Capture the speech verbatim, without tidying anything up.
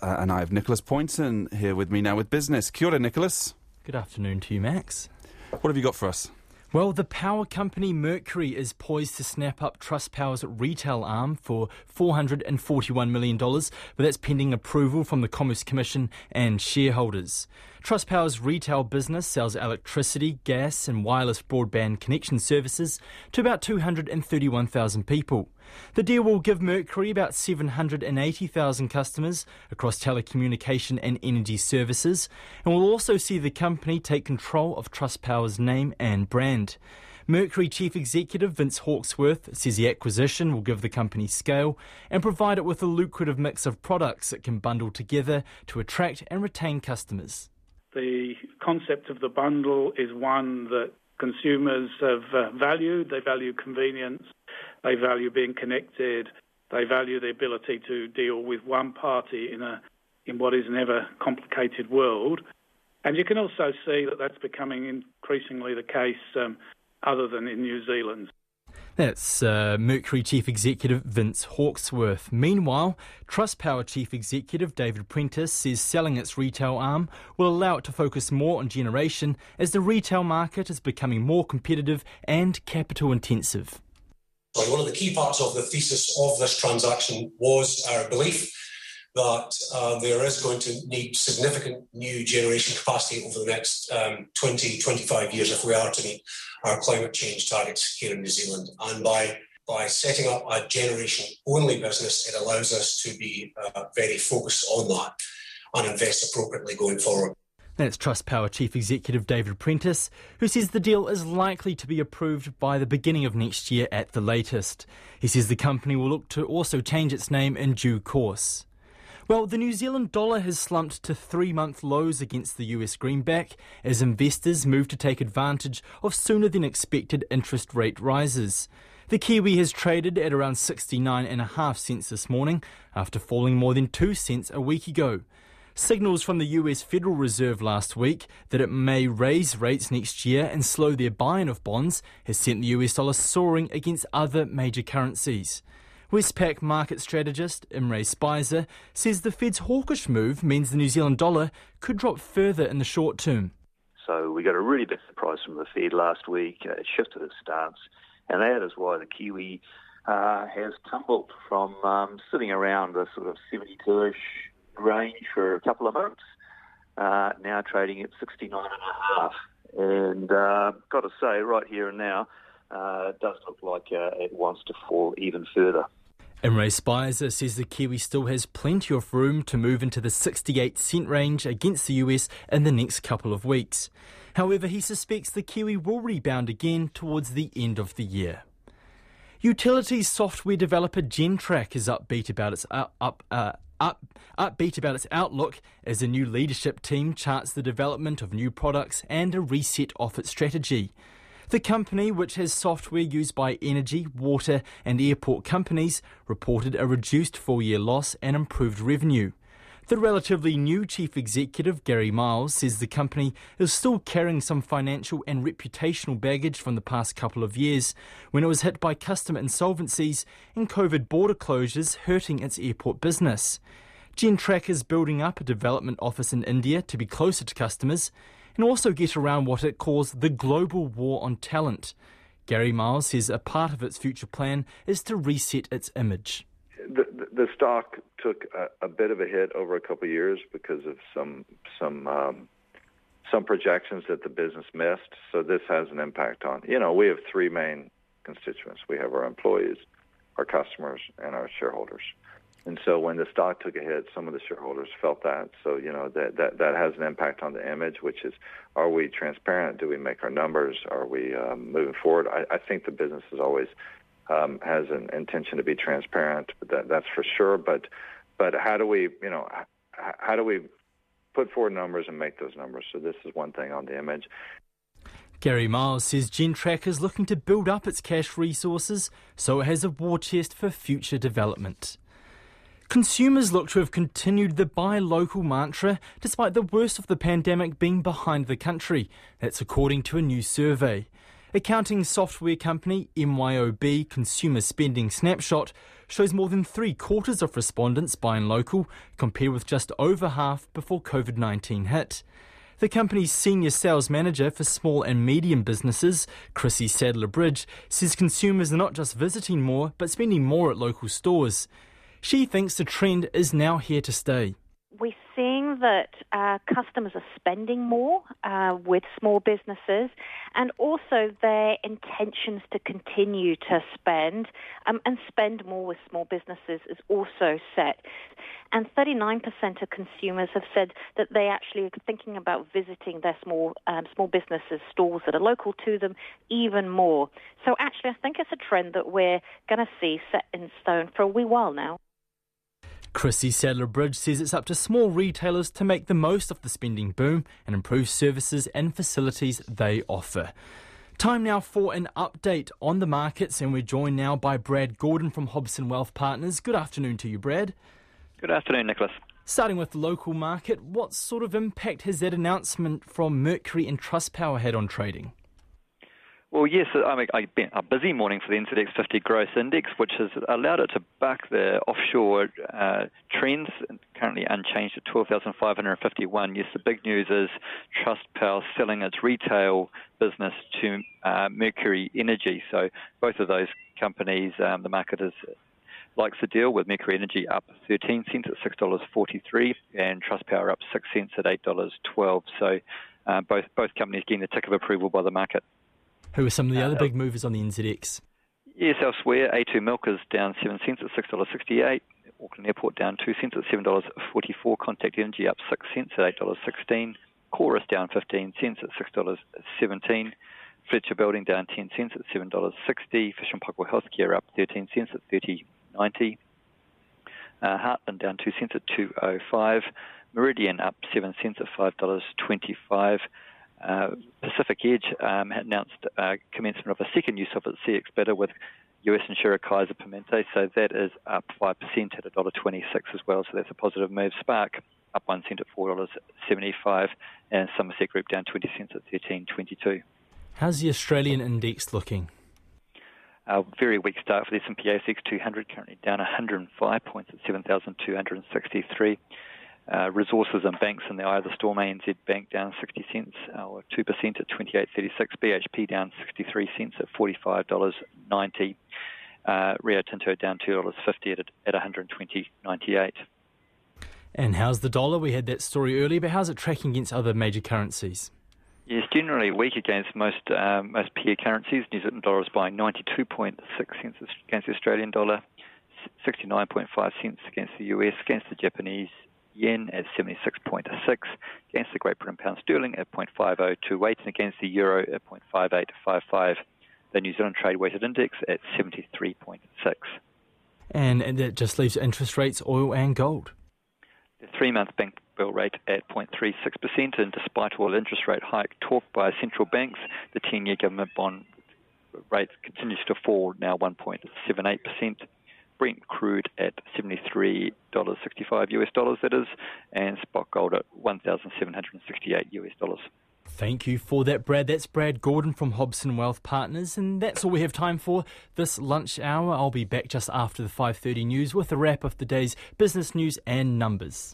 uh, and I have Nicholas Poynton here with me now with business. Kia ora, Nicholas. Good afternoon to you, Max. What have you got for us? Well, the power company Mercury is poised to snap up Trustpower's retail arm for four hundred forty-one million dollars, but that's pending approval from the Commerce Commission and shareholders. Trustpower's retail business sells electricity, gas and wireless broadband connection services to about two hundred thirty-one thousand people. The deal will give Mercury about seven hundred eighty thousand customers across telecommunication and energy services, and will also see the company take control of Trustpower's name and brand. Mercury Chief Executive Vince Hawksworth says the acquisition will give the company scale and provide it with a lucrative mix of products it can bundle together to attract and retain customers. The concept of the bundle is one that consumers have uh, valued. They value convenience, they value being connected, they value the ability to deal with one party in a in what is an ever complicated world. And you can also see that that's becoming increasingly the case um, other than in New Zealand. That's uh, Mercury Chief Executive Vince Hawksworth. Meanwhile, Trustpower Chief Executive David Prentice says selling its retail arm will allow it to focus more on generation as the retail market is becoming more competitive and capital intensive. One of the key parts of the thesis of this transaction was our belief that uh, there is going to need significant new generation capacity over the next um, twenty, twenty-five years if we are to meet our climate change targets here in New Zealand. And by by setting up a generation-only business, it allows us to be uh, very focused on that and invest appropriately going forward. That's Trustpower Chief Executive David Prentice, who says the deal is likely to be approved by the beginning of next year at the latest. He says the company will look to also change its name in due course. Well, the New Zealand dollar has slumped to three-month lows against the U S greenback as investors move to take advantage of sooner-than-expected interest rate rises. The Kiwi has traded at around sixty-nine and a half cents this morning after falling more than two cents a week ago. Signals from the U S Federal Reserve last week that it may raise rates next year and slow their buying of bonds has sent the U S dollar soaring against other major currencies. Westpac market strategist Imre Speiser says the Fed's hawkish move means the New Zealand dollar could drop further in the short term. So we got a really big surprise from the Fed last week. Uh, it shifted its stance, and that is why the Kiwi uh, has tumbled from um, sitting around the sort of seventy-two-ish range for a couple of months, uh, now trading at sixty-nine and a half. And uh, got to say, right here and now, uh, it does look like uh, it wants to fall even further. Imre Speiser says the Kiwi still has plenty of room to move into the sixty-eight cent range against the U S in the next couple of weeks. However, he suspects the Kiwi will rebound again towards the end of the year. Utilities software developer Gentrack is upbeat about its uh, up. Uh, Up, upbeat about its outlook as a new leadership team charts the development of new products and a reset of its strategy. The company, which has software used by energy, water and airport companies, reported a reduced full-year loss and improved revenue. The relatively new chief executive, Gary Miles, says the company is still carrying some financial and reputational baggage from the past couple of years, when it was hit by customer insolvencies and COVID border closures hurting its airport business. Gentrack is building up a development office in India to be closer to customers and also get around what it calls the global war on talent. Gary Miles says a part of its future plan is to reset its image. The, the stock took a, a bit of a hit over a couple of years because of some some um, some projections that the business missed. So this has an impact on, you know, we have three main constituents. We have our employees, our customers, and our shareholders. And so when the stock took a hit, some of the shareholders felt that. So, you know, that, that, that has an impact on the image, which is, are we transparent? Do we make our numbers? Are we um, moving forward? I, I think the business is always Um, has an intention to be transparent, but that, that's for sure. But but how do we, you know, h- how do we put forward numbers and make those numbers? So this is one thing on the image. Gary Miles says Gentrack is looking to build up its cash resources so it has a war chest for future development. Consumers look to have continued the buy local mantra despite the worst of the pandemic being behind the country. That's according to a new survey. Accounting software company M Y O B Consumer Spending Snapshot shows more than three quarters of respondents buying local, compared with just over half before COVID nineteen hit. The company's senior sales manager for small and medium businesses, Chrissy Sadler-Bridge, says consumers are not just visiting more, but spending more at local stores. She thinks the trend is now here to stay. We're seeing that uh, customers are spending more uh, with small businesses, and also their intentions to continue to spend um, and spend more with small businesses is also set. And thirty-nine percent of consumers have said that they actually are thinking about visiting their small um, small businesses, stores that are local to them, even more. So actually, I think it's a trend that we're going to see set in stone for a wee while now. Chrissy Sadler-Bridge says it's up to small retailers to make the most of the spending boom and improve services and facilities they offer. Time now for an update on the markets, and we're joined now by Brad Gordon from Hobson Wealth Partners. Good afternoon to you, Brad. Good afternoon, Nicholas. Starting with the local market, what sort of impact has that announcement from Mercury and Trustpower had on trading? Well, yes, I mean, I've been a busy morning for the N Z X fifty Gross Index, which has allowed it to buck the offshore uh, trends, currently unchanged at twelve thousand five hundred fifty-one. Yes, the big news is Trustpower selling its retail business to uh, Mercury Energy. So both of those companies, um, the market is likes the deal, with Mercury Energy up thirteen cents at six dollars forty-three and Trustpower up six cents at eight dollars twelve. So uh, both both companies getting the tick of approval by the market. Who are some of the other uh, big movers on the N Z X? Yes, elsewhere, A two Milk is down seven cents at six dollars sixty-eight. Auckland Airport down two cents at seven dollars forty-four. Contact Energy up six cents at eight dollars sixteen. Chorus down fifteen cents at six dollars seventeen. Fletcher Building down ten cents at seven dollars sixty. Fish and Paykel Healthcare up thirteen cents at thirty ninety. Uh, Heartland down two cents at two oh five. Meridian up seven cents at five dollars twenty-five. Uh, Pacific Edge um, had announced uh, commencement of a second use of its C X bidder with U S insurer Kaiser Permanente, so that is up five percent at one dollar twenty-six as well, so that's a positive move. Spark up one cent at four dollars seventy-five, and Somerset Group down twenty cents at thirteen twenty-two. How's the Australian index looking? A very weak start for the S and P A S X two hundred, currently down one hundred five points at seven thousand two hundred sixty-three. Uh, resources and banks in the eye of the storm. A N Z Bank down sixty cents, or two percent at twenty-eight thirty-six. B H P down sixty-three cents at forty-five dollars ninety. Uh, Rio Tinto down two dollars fifty at, at one hundred twenty ninety-eight. And how's the dollar? We had that story earlier, but how's it tracking against other major currencies? Yes, generally weak against most um, most peer currencies. New Zealand dollar is buying ninety-two point six cents against the Australian dollar, sixty-nine point five cents against the U S, against the Japanese yen at seventy-six point six, against the Great Britain pound sterling at zero point five oh two eight, and against the euro at zero point five eight five five. The New Zealand trade weighted index at seventy-three point six. And, and that just leaves interest rates, oil and gold. The three-month bank bill rate at zero point three six percent, and despite all interest rate hike talk by central banks, the ten-year government bond rate continues to fall, now one point seven eight percent. Brent crude at seventy-three dollars sixty-five U S dollars, that is, and spot gold at one thousand seven hundred sixty-eight U S dollars. Thank you for that, Brad. That's Brad Gordon from Hobson Wealth Partners, and that's all we have time for this lunch hour. I'll be back just after the five thirty news with a wrap of the day's business news and numbers.